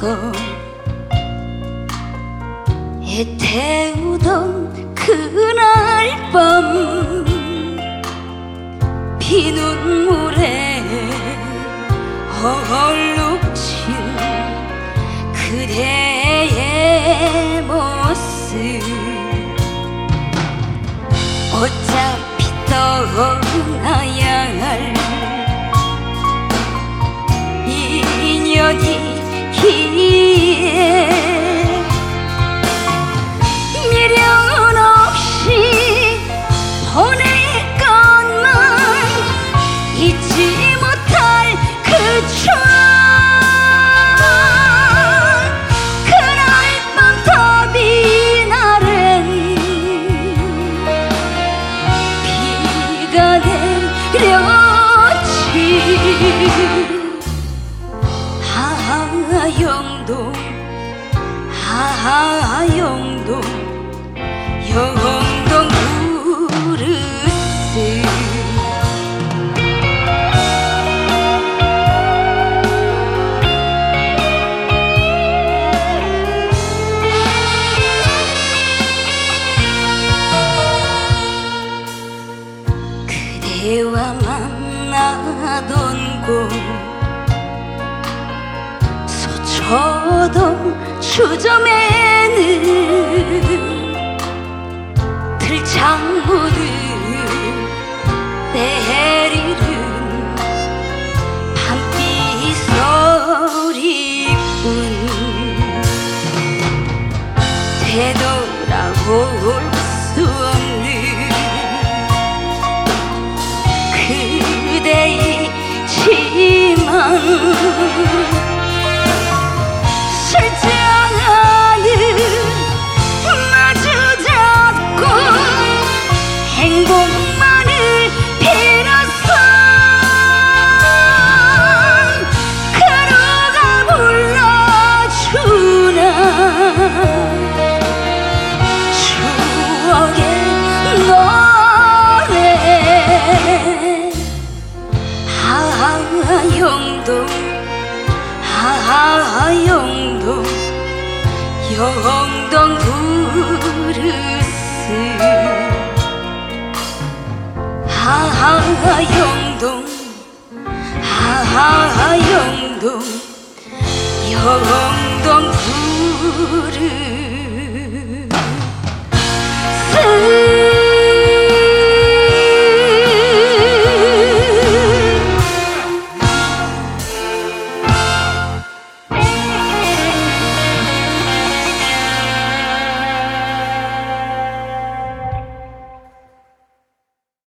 애태우던 그날 밤 피눈물에 얼룩진 그대의 모습 어차피 떠나야 할 인연이기에 미련 없이 보낼 것만 잊지 못할 그 추억 그날 밤 더비 날엔 비가 내렸지 하영동 하영동 영동 브루스 그대와 만나던 곳 서초동 주점에는 들창문을 내리는 밤비 소리뿐 되돌아올 수 없는 그대이지만 술잔을 마주 잡고 행복만을 빌었어 그루가 불러주나 추억의 노래 하영동 하영동 영동 브루스 하영동 하영동 영동 브루스